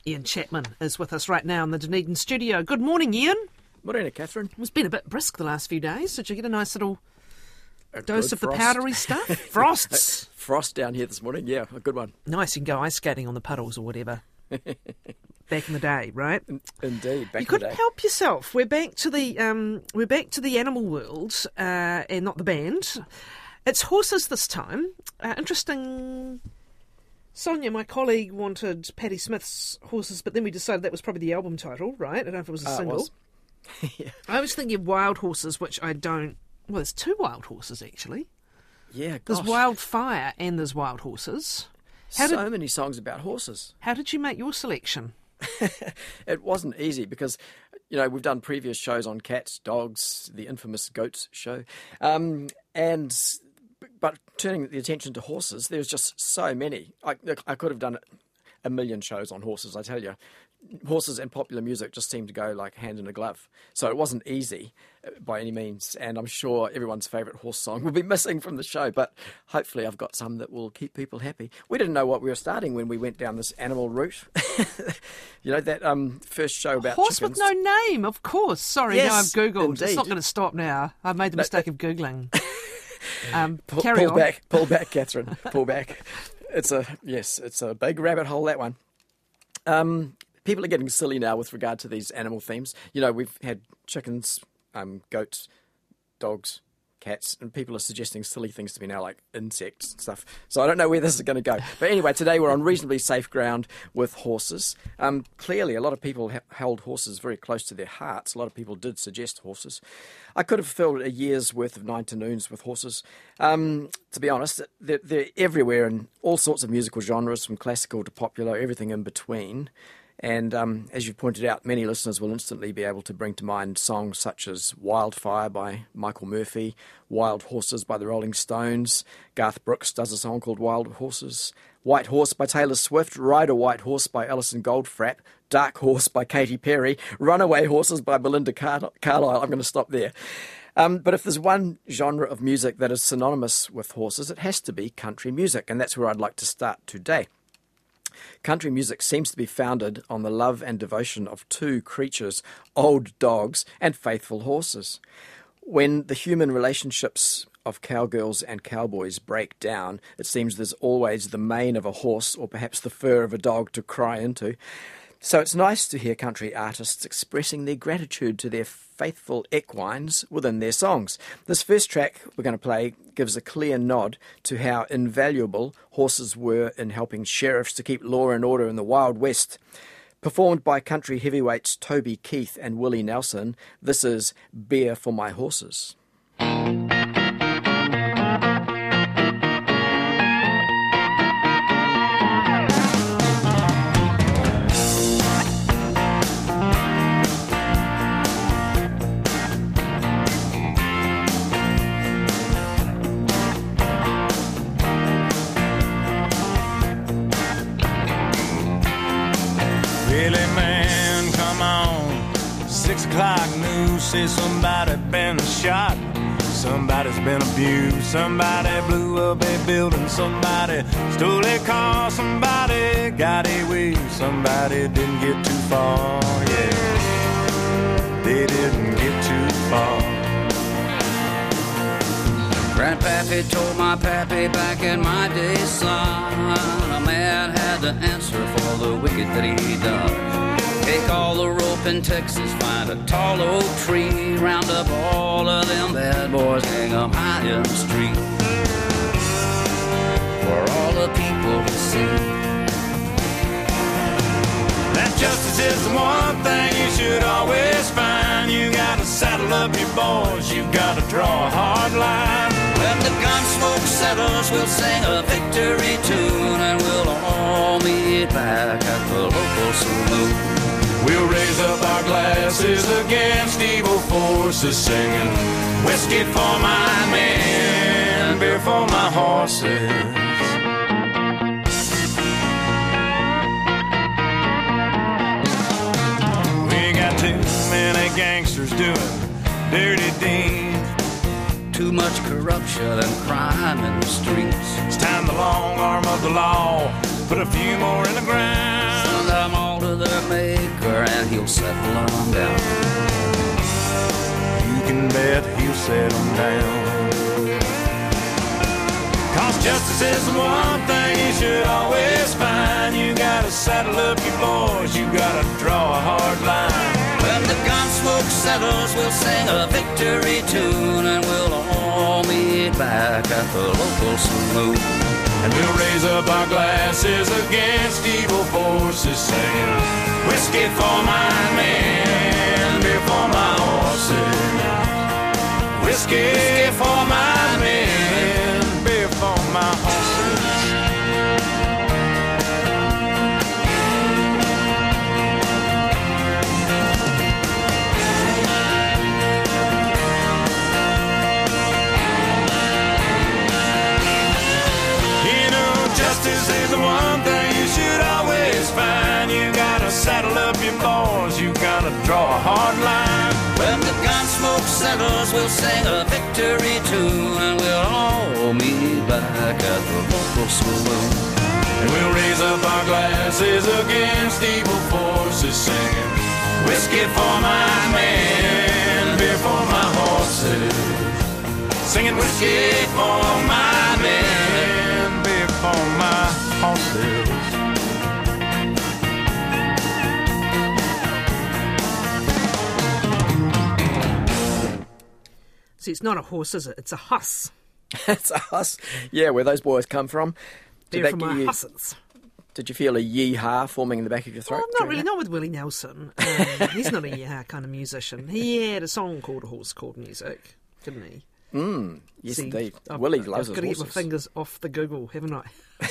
Ian Chapman is with us right now in the Dunedin studio. Good morning, Ian. Morning, Catherine. It's been a bit brisk the last few days. Did you get a nice little dose of frost. the powdery stuff? Frosts. Frost down here this morning, yeah, a good one. Nice, you can go ice skating on the puddles or whatever. Back in the day, right? Indeed, back You in the couldn't day. help yourself. We're back to the animal world, and not the band. It's horses this time. Interesting. Sonia, my colleague, wanted Patti Smith's Horses, but then we decided that was probably the album title, right? I don't know if it was a single. It was. Yeah. I was thinking of Wild Horses, which I don't... Well, there's two Wild Horses, actually. Yeah, gosh. There's Wildfire and there's Wild Horses. So many songs about horses. How did you make your selection? It wasn't easy because, you know, we've done previous shows on cats, dogs, the infamous Goats show. But turning the attention to horses, there's just so many. I could have done a million shows on horses, I tell you. Horses and popular music just seem to go like hand in a glove. So it wasn't easy by any means. And I'm sure everyone's favourite horse song will be missing from the show. But hopefully I've got some that will keep people happy. We didn't know what we were starting when we went down this animal route. You know, that first show about Horse chickens. with no name, of course. Sorry, Yes, now I've Googled. indeed. It's not going to stop now. I've made the mistake of Googling. Carry Pull on. Pull back, Catherine. Pull back. It's a big rabbit hole, that one. People are getting silly now with regard to these animal themes. You know, we've had chickens, goats, dogs, cats, and people are suggesting silly things to me now, like insects and stuff. So I don't know where this is going to go. But anyway, today we're on reasonably safe ground with horses. Clearly, a lot of people held horses very close to their hearts. A lot of people did suggest horses. I could have filled a year's worth of 9 to Noons with horses. To be honest, they're everywhere in all sorts of musical genres, from classical to popular, everything in between. And as you've pointed out, many listeners will instantly be able to bring to mind songs such as Wildfire by Michael Murphy, Wild Horses by the Rolling Stones, Garth Brooks does a song called Wild Horses, White Horse by Taylor Swift, Ride a White Horse by Alison Goldfrapp, Dark Horse by Katy Perry, Runaway Horses by Belinda Carlisle. I'm going to stop there. But if there's one genre of music that is synonymous with horses, it has to be country music, and that's where I'd like to start today. Country music seems to be founded on the love and devotion of two creatures, old dogs and faithful horses. When the human relationships of cowgirls and cowboys break down, it seems there's always the mane of a horse or perhaps the fur of a dog to cry into. So it's nice to hear country artists expressing their gratitude to their faithful equines within their songs. This first track we're going to play gives a clear nod to how invaluable horses were in helping sheriffs to keep law and order in the Wild West. Performed by country heavyweights Toby Keith and Willie Nelson, this is Beer for My Horses. Say somebody been shot, somebody's been abused, somebody blew up a building, somebody stole a car, somebody got away, somebody didn't get too far, yeah, they didn't get too far. Grandpappy told my pappy back in my day, son, a man had to answer for the wicked that he done. Take all the rope in Texas, find a tall oak tree, round up all of them bad boys, hang 'em high in the street, for all the people to see. That justice is the one thing you should always find. You gotta saddle up your boys, you gotta draw a hard line. When the gun smoke settles, we'll sing a victory tune, and we'll all meet back at the local saloon. We'll raise up our glasses against evil forces, singing whiskey for my men, beer for my horses. We got too many gangsters doing dirty deeds, too much corruption and crime in the streets. It's time the long arm of the law put a few more in the ground. Send them all to the he'll settle on down. You can bet he'll settle down. Cause justice is the one thing you should always find. You gotta saddle up your boys, you gotta draw a hard line. When the gun smoke settles, we'll sing a victory tune, and we'll all meet back at the local saloon. And we'll raise up our glasses against evil forces, singing whiskey for my men, beer for my horses. Whiskey for my men, beer for my horses. Justice is the one thing you should always find. You gotta saddle up your boys, you gotta draw a hard line. When the gun smoke settles, we'll sing a victory tune, and we'll all meet back at the local saloon. And we'll raise up our glasses against evil forces, singing whiskey for my men, beer for my horses. Singing whiskey for my men, beer for my horses. See, it's not a horse, is it? It's a huss. It's a huss. Yeah, where those boys come from. They're from our husses. Did you feel a yee-haw forming in the back of your throat? Well, not really, not with Willie Nelson. He's not a yee-haw kind of musician. He had a song called A Horse Called Music, didn't he? Yes, See, indeed. Willie loves his horses. I've got to get my fingers off the Google, haven't I?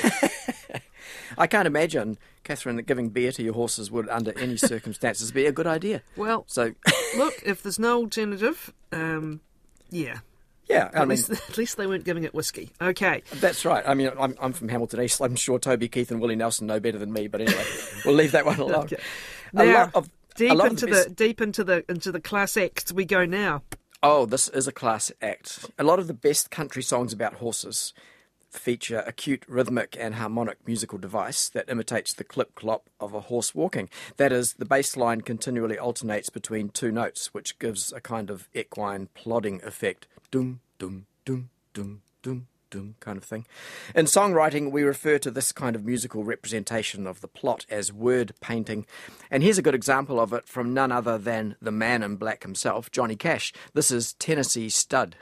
I can't imagine, Catherine, that giving beer to your horses would, under any circumstances, be a good idea. Well, so look, if there's no alternative, yeah. Yeah, at least they weren't giving it whiskey. Okay. That's right. I mean, I'm from Hamilton East. I'm sure Toby Keith and Willie Nelson know better than me, but anyway, we'll leave that one alone. Okay. Now, deep into the class acts we go now. Oh, this is a class act. A lot of the best country songs about horses feature a cute rhythmic and harmonic musical device that imitates the clip-clop of a horse walking. That is, the bass line continually alternates between two notes, which gives a kind of equine plodding effect. Dum, dum, dum, dum, dum, dum kind of thing. In songwriting, we refer to this kind of musical representation of the plot as word painting. And here's a good example of it from none other than the man in black himself, Johnny Cash. This is Tennessee Stud.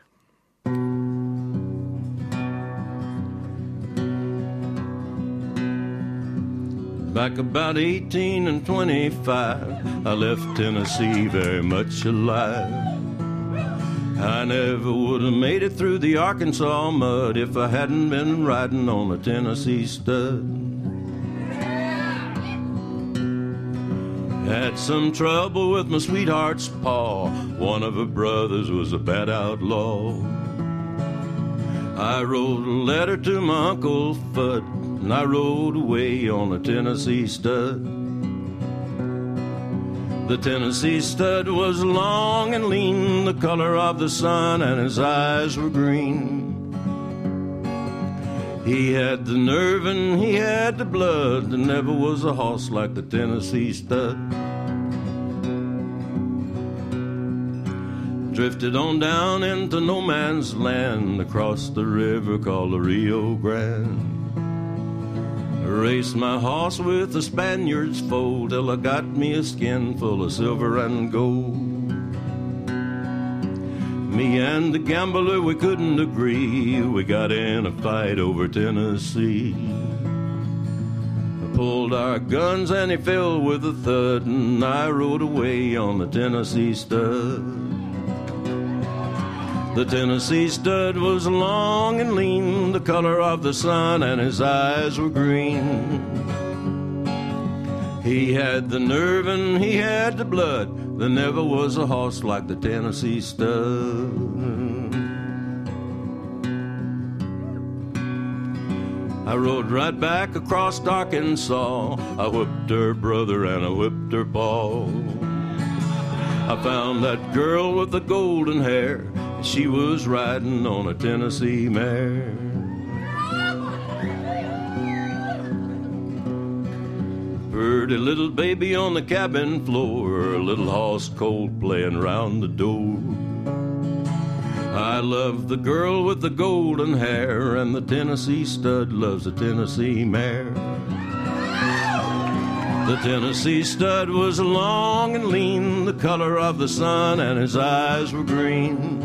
Back about 18 and 25, I left Tennessee very much alive. I never would have made it through the Arkansas mud if I hadn't been riding on a Tennessee Stud. Had some trouble with my sweetheart's paw. One of her brothers was a bad outlaw. I wrote a letter to my Uncle Fudd, and I rode away on a Tennessee Stud. The Tennessee Stud was long and lean, the color of the sun, and his eyes were green. He had the nerve and he had the blood. There never was a horse like the Tennessee Stud. Drifted on down into no man's land, across the river called the Rio Grande. Raced my horse with a Spaniard's foal till I got me a skin full of silver and gold. Me and the gambler, we couldn't agree. We got in a fight over Tennessee. I pulled our guns and he fell with a thud, and I rode away on the Tennessee Stud. The Tennessee Stud was long and lean, the color of the sun, and his eyes were green. He had the nerve and he had the blood. There never was a horse like the Tennessee Stud. I rode right back across Arkansas. I whipped her brother and I whipped her pa. I found that girl with the golden hair. She was riding on a Tennessee mare. Pretty little baby on the cabin floor, a little horse cold playing round the door. I love the girl with the golden hair, and the Tennessee stud loves the Tennessee mare. The Tennessee stud was long and lean, the color of the sun, and his eyes were green.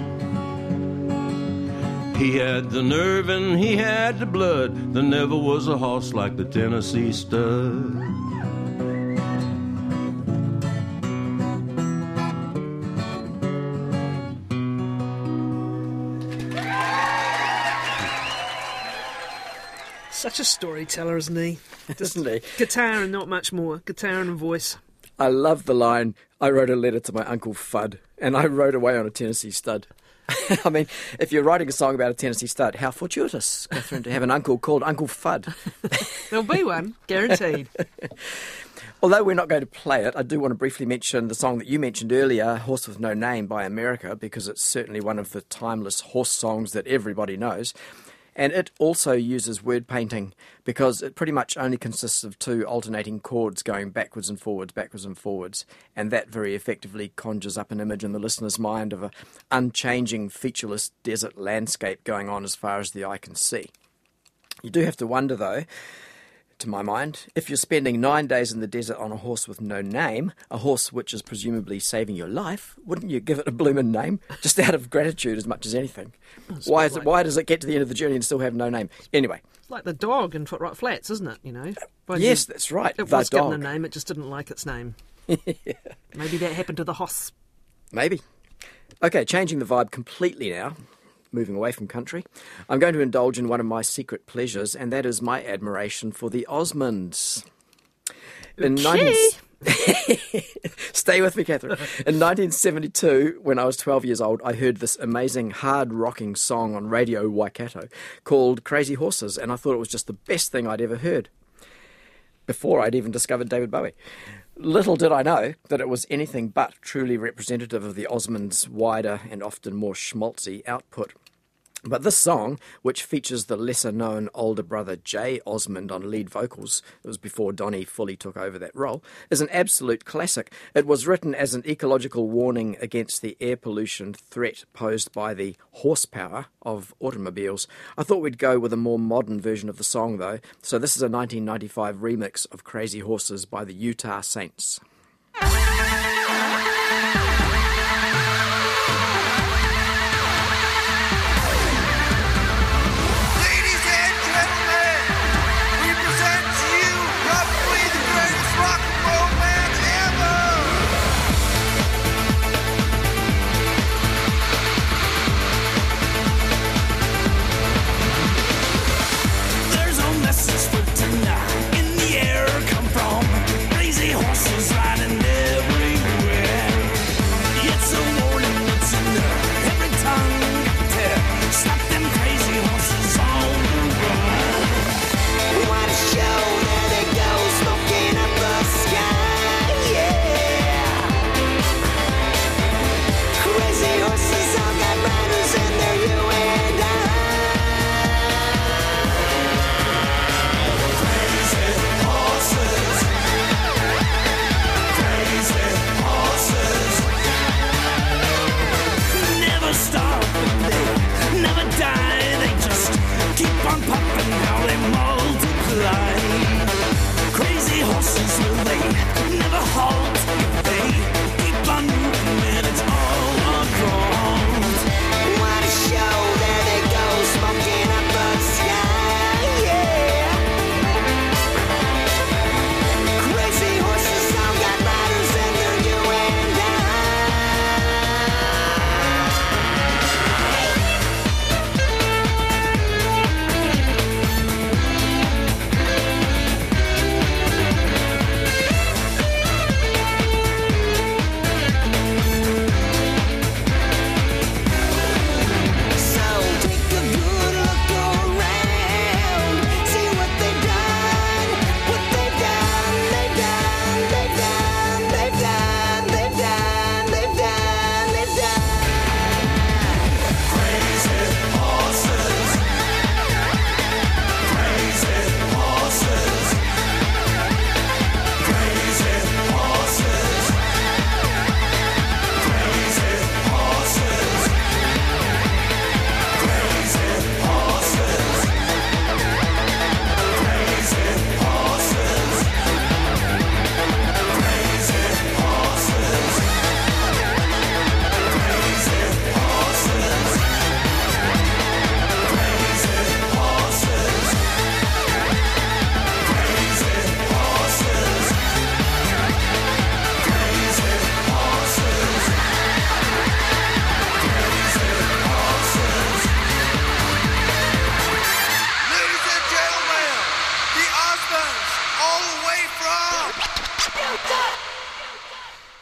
He had the nerve and he had the blood. There never was a horse like the Tennessee stud. Such a storyteller, isn't he? Isn't he? Guitar and not much more. Guitar and a voice. I love the line, I wrote a letter to my Uncle Fudd, and I rode away on a Tennessee stud. I mean, if you're writing a song about a Tennessee stud, how fortuitous, Catherine, to have an uncle called Uncle Fudd. There'll be one, guaranteed. Although we're not going to play it, I do want to briefly mention the song that you mentioned earlier, Horse with No Name by America, because it's certainly one of the timeless horse songs that everybody knows. And it also uses word painting because it pretty much only consists of two alternating chords going backwards and forwards. And that very effectively conjures up an image in the listener's mind of an unchanging, featureless desert landscape going on as far as the eye can see. You do have to wonder, though, to my mind, if you're spending 9 days in the desert on a horse with no name, a horse which is presumably saving your life, wouldn't you give it a bloomin' name? Just out of gratitude as much as anything. Why does it get to the end of the journey and still have no name? Anyway. It's like the dog in Footright Flats, isn't it, you know? Yes, that's right. It was given a name, it just didn't like its name. Maybe that happened to the horse. Maybe. Okay, changing the vibe completely now. Moving away from country, I'm going to indulge in one of my secret pleasures, and that is my admiration for the Osmonds. Stay with me, Catherine. In 1972, when I was 12 years old, I heard this amazing hard-rocking song on Radio Waikato called Crazy Horses, and I thought it was just the best thing I'd ever heard, before I'd even discovered David Bowie. Little did I know that it was anything but truly representative of the Osmonds' wider and often more schmaltzy output. But this song, which features the lesser-known older brother Jay Osmond on lead vocals, it was before Donnie fully took over that role, is an absolute classic. It was written as an ecological warning against the air pollution threat posed by the horsepower of automobiles. I thought we'd go with a more modern version of the song, though, so this is a 1995 remix of Crazy Horses by the Utah Saints. In the air come from crazy horses riding everywhere.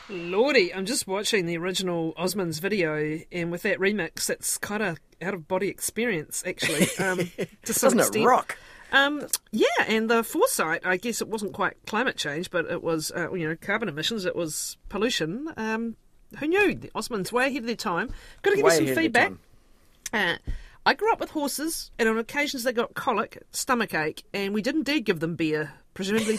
Lordy, I'm just watching the original Osmonds video, and with that remix, it's kind of out-of-body experience, actually. To some Doesn't it extent. rock? Yeah, and the foresight, I guess it wasn't quite climate change, but it was, carbon emissions, it was pollution. Who knew? The Osmonds way ahead of their time. Got to give Way you ahead some of their feedback. time. I grew up with horses, and on occasions they got colic, stomachache, and we did indeed give them beer, presumably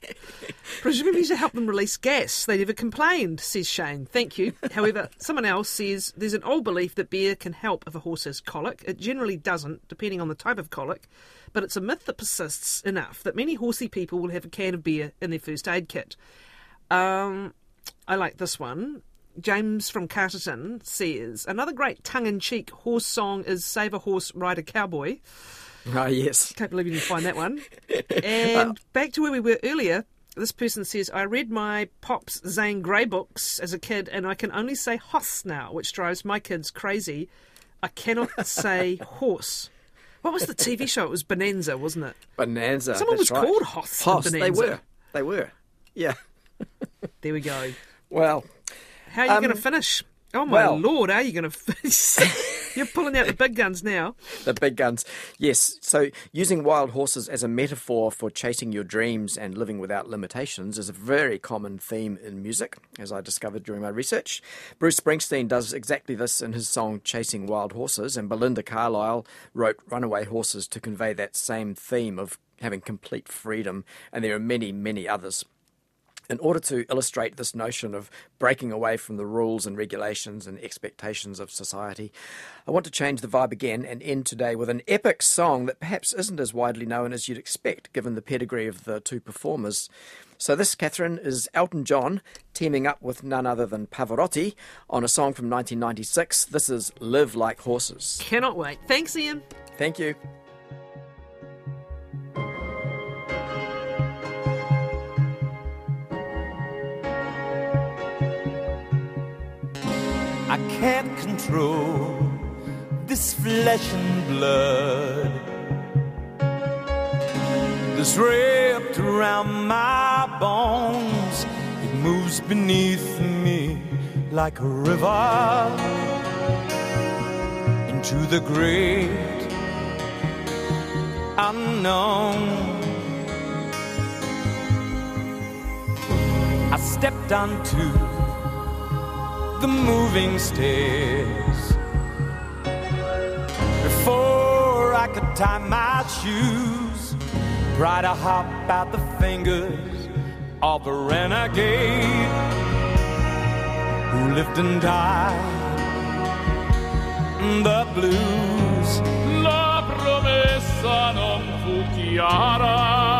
to help them release gas. They never complained, says Shane. Thank you. However, someone else says there's an old belief that beer can help if a horse has colic. It generally doesn't, depending on the type of colic, but it's a myth that persists enough that many horsey people will have a can of beer in their first aid kit. I like this one. James from Carterton says, another great tongue-in-cheek horse song is Save a Horse, Ride a Cowboy. Oh, yes. Can't believe you didn't find that one. And back to where we were earlier, this person says, I read my Pop's Zane Grey books as a kid, and I can only say hoss now, which drives my kids crazy. I cannot say horse. What was the TV show? It was Bonanza, wasn't it? Bonanza. Someone that's was right. called Hoss in Hoss, Bonanza. They were. Yeah. There we go. Well, How are you going to finish? Oh, my Lord, are you going to finish? You're pulling out the big guns now. the big guns. Yes. So using wild horses as a metaphor for chasing your dreams and living without limitations is a very common theme in music, as I discovered during my research. Bruce Springsteen does exactly this in his song Chasing Wild Horses, and Belinda Carlisle wrote Runaway Horses to convey that same theme of having complete freedom, and there are many, many others. In order to illustrate this notion of breaking away from the rules and regulations and expectations of society, I want to change the vibe again and end today with an epic song that perhaps isn't as widely known as you'd expect, given the pedigree of the two performers. So this, Catherine, is Elton John teaming up with none other than Pavarotti on a song from 1996. This is Live Like Horses. Cannot wait. Thanks, Ian. Thank you. I can't control this flesh and blood that's wrapped around my bones. It moves beneath me like a river into the great unknown. I stepped onto the moving stairs before I could tie my shoes. Try to hop out the fingers of a renegade who lived and died the blues. La promessa non fu chiara.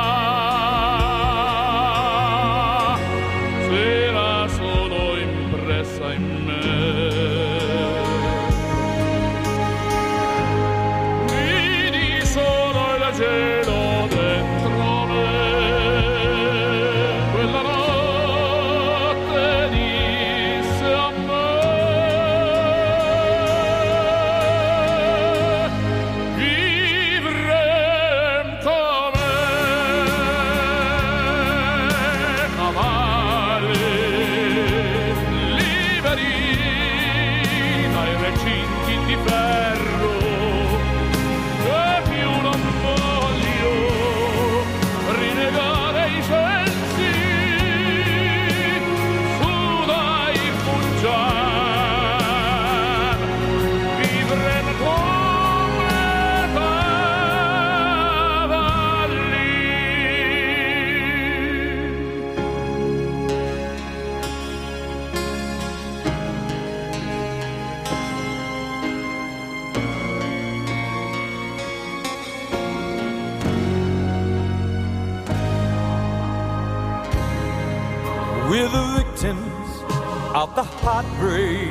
We're the victims of the heartbreak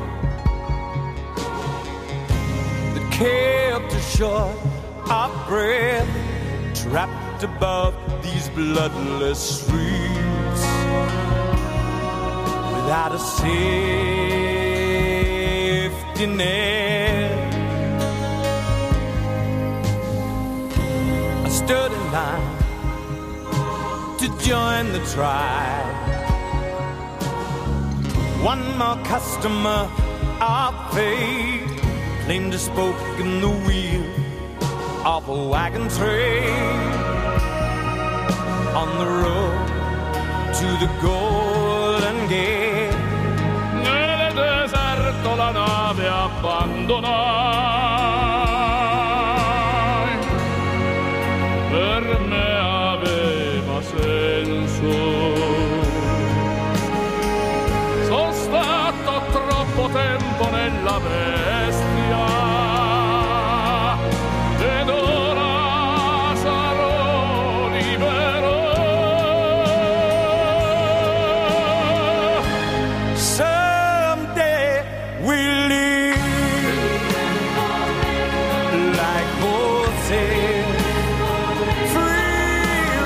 that kept us short of breath, trapped above these bloodless streets without a safety net. I stood in line to join the tribe, One more customer of fate claimed to spoke in the wheel of a wagon train on the road to the Golden Gate. Nel deserto la nave abbandonai, per me aveva senso. Sono stato troppo tempo nella bestia ed ora sarò libero. Someday we'll live like horses, free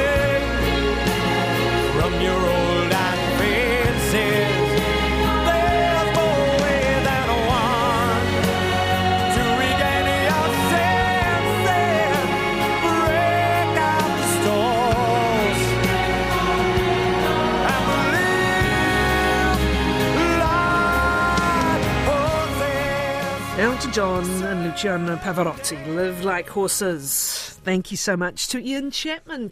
from your old iron fences. There's more way than one to regain your senses. Break out the stalls and live like horses. Elton John and Luciano Pavarotti, Live Like Horses. Thank you so much to Ian Chapman.